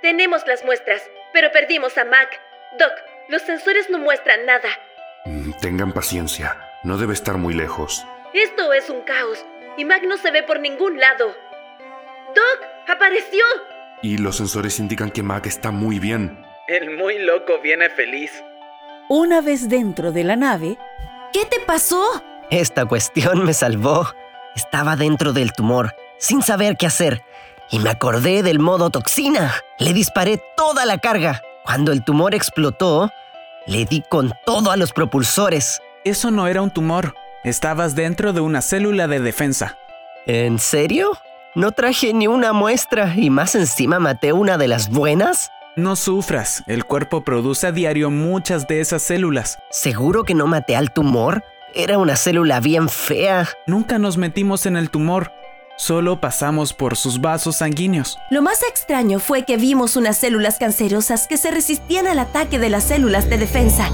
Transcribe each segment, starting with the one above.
tenemos las muestras, pero perdimos a Mac. Doc, los sensores no muestran nada. Tengan paciencia, no debe estar muy lejos. Esto es un caos, y Mac no se ve por ningún lado. ¡Doc! ¡Apareció! Y los sensores indican que Mac está muy bien. El muy loco viene feliz. Una vez dentro de la nave... ¿Qué te pasó? Esta cuestión me salvó. Estaba dentro del tumor, sin saber qué hacer. Y me acordé del modo toxina. Le disparé toda la carga. Cuando el tumor explotó, le di con todo a los propulsores. Eso no era un tumor. Estabas dentro de una célula de defensa. ¿En serio? No traje ni una muestra y más encima maté una de las buenas. No sufras, el cuerpo produce a diario muchas de esas células. ¿Seguro que no maté al tumor? Era una célula bien fea. Nunca nos metimos en el tumor, solo pasamos por sus vasos sanguíneos. Lo más extraño fue que vimos unas células cancerosas que se resistían al ataque de las células de defensa.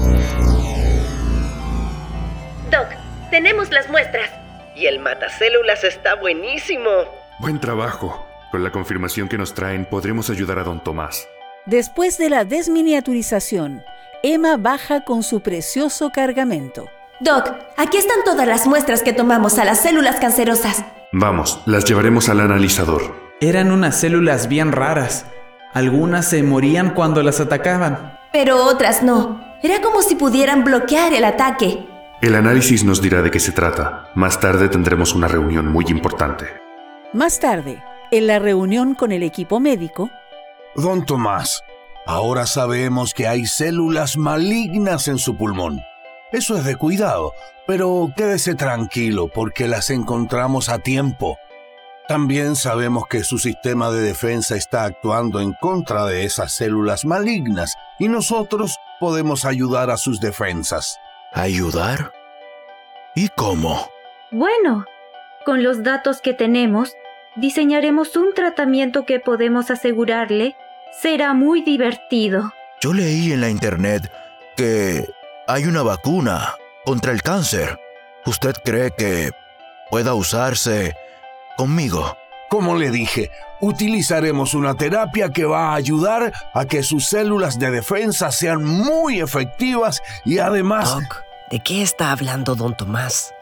Doc, tenemos las muestras. Y el matacélulas está buenísimo. Buen trabajo. Con la confirmación que nos traen, podremos ayudar a Don Tomás. Después de la desminiaturización, Emma baja con su precioso cargamento. Doc, aquí están todas las muestras que tomamos a las células cancerosas. Vamos, las llevaremos al analizador. Eran unas células bien raras. Algunas se morían cuando las atacaban. Pero otras no. Era como si pudieran bloquear el ataque. El análisis nos dirá de qué se trata. Más tarde tendremos una reunión muy importante. Más tarde, en la reunión con el equipo médico... Don Tomás, ahora sabemos que hay células malignas en su pulmón. Eso es de cuidado, pero quédese tranquilo porque las encontramos a tiempo. También sabemos que su sistema de defensa está actuando en contra de esas células malignas y nosotros podemos ayudar a sus defensas. ¿Ayudar? ¿Y cómo? Bueno, con los datos que tenemos, diseñaremos un tratamiento que podemos asegurarle será muy divertido. Yo leí en la internet que hay una vacuna contra el cáncer. ¿Usted cree que pueda usarse conmigo? Como le dije, utilizaremos una terapia que va a ayudar a que sus células de defensa sean muy efectivas y además... Doc, ¿de qué está hablando Don Tomás?